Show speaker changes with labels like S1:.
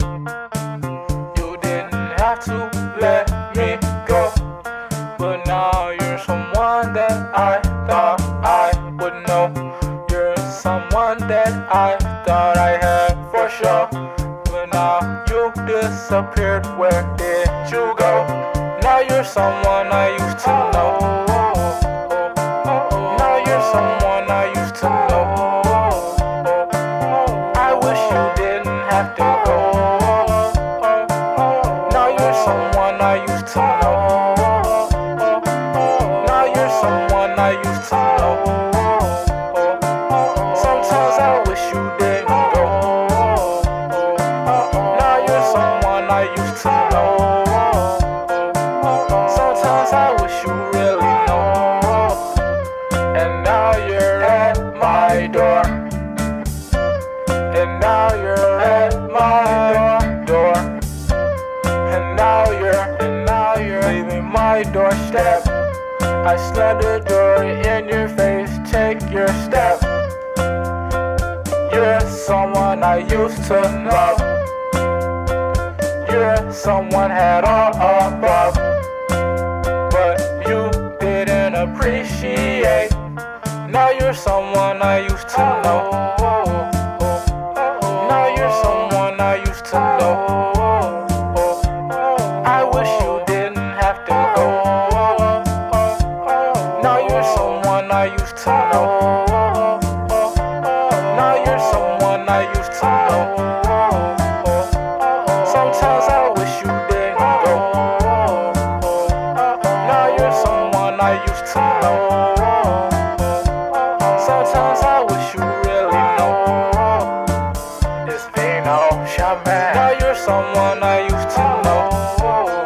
S1: You didn't have to let me go, but now you're someone that I thought I would know. You're someone that I thought I had for sure, but now you disappeared. Where did you go? Now you're someone I used to know. Now you're someone I used to know. I wish you didn't have to go. Now you're someone I used to know. Now you're someone I used to know. Sometimes I wish you didn't go. Now you're someone I used to know. Sometimes I wish you really know. And now you're at my door. And now you're at my door. And now you're leaving my doorstep. I slammed the door in your face, take your step. You're someone I used to love. You're someone had all above, but you didn't appreciate. Now you're someone I used to know. Now you're someone I used to know. I wish you didn't have to go. Now you're someone I used to know. Now you're someone I used to know. Sometimes I wish you didn't go. Now you're someone I used to know. Sometimes I wish you really know. It's Vino Shaman. Now you're someone I used to know.